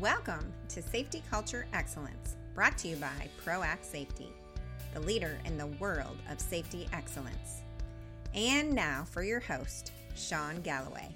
Welcome to Safety Culture Excellence, brought to you by ProAct Safety, the leader in the world of safety excellence. And now for your host, Sean Galloway.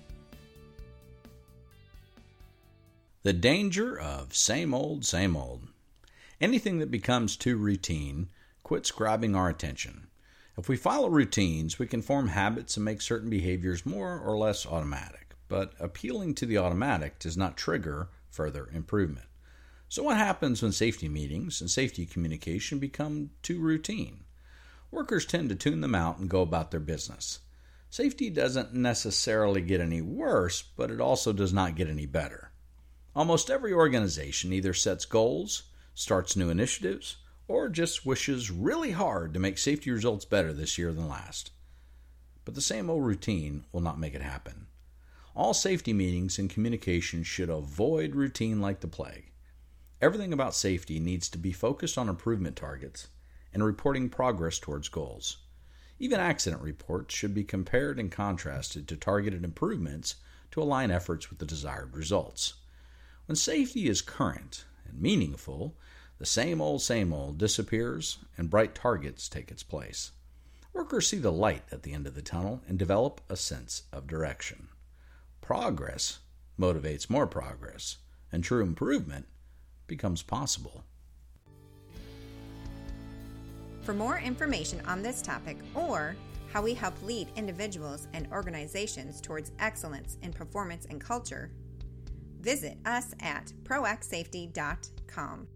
The danger of same old, same old. Anything that becomes too routine quits grabbing our attention. If we follow routines, we can form habits and make certain behaviors more or less automatic. But appealing to the automatic does not trigger further improvement. So what happens when safety meetings and safety communication become too routine? Workers tend to tune them out and go about their business. Safety doesn't necessarily get any worse, but it also does not get any better. Almost every organization either sets goals, starts new initiatives, or just wishes really hard to make safety results better this year than last. But the same old routine will not make it happen. All safety meetings and communication should avoid routine like the plague. Everything about safety needs to be focused on improvement targets and reporting progress towards goals. Even accident reports should be compared and contrasted to targeted improvements to align efforts with the desired results. When safety is current and meaningful, the same old disappears and bright targets take its place. Workers see the light at the end of the tunnel and develop a sense of direction. Progress motivates more progress, and true improvement becomes possible. For more information on this topic or how we help lead individuals and organizations towards excellence in performance and culture, visit us at proactsafety.com.